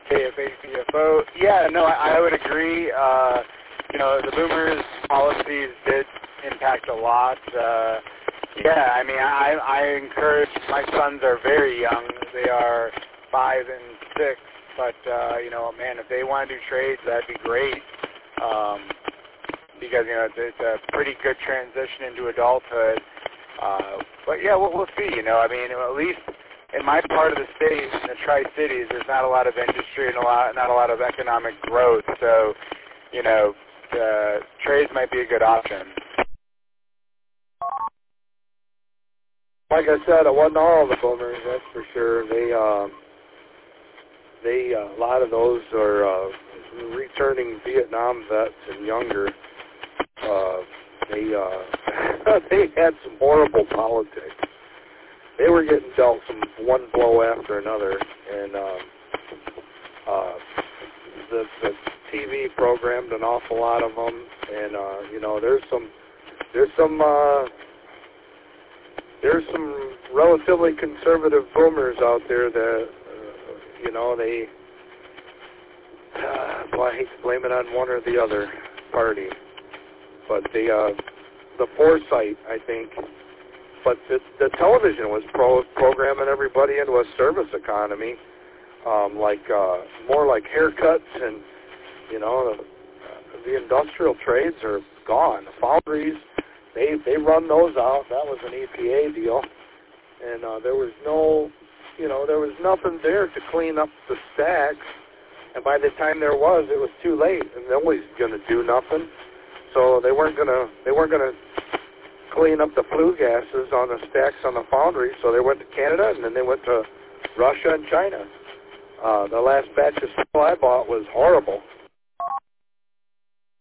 KFACFO. Yeah, no, I would agree. The boomers' policies did impact a lot. Yeah, I mean, I encourage, my sons are very young. They are 5 and 6, but, man, if they want to do trades, that'd be great. Because, it's a pretty good transition into adulthood. But, yeah, we'll see, I mean, at least in my part of the state, in the Tri-Cities, there's not a lot of industry and not a lot of economic growth. So, trades might be a good option. Like I said, it wasn't all the boomers, that's for sure. They a lot of those are returning Vietnam vets and younger. They had some horrible politics. They were getting dealt some one blow after another, and the TV programmed an awful lot of them, and there's some relatively conservative boomers out there that I hate to blame it on one or the other party, but the foresight, I think. But the television was programming everybody into a service economy, more like haircuts, and the industrial trades are gone. The foundries, they run those out. That was an EPA deal, and there was nothing there to clean up the stacks. And by the time there was, it was too late, and nobody's going to do nothing. So they weren't gonna clean up the flue gases on the stacks on the foundry. So they went to Canada, and then they went to Russia and China. The last batch of steel I bought was horrible.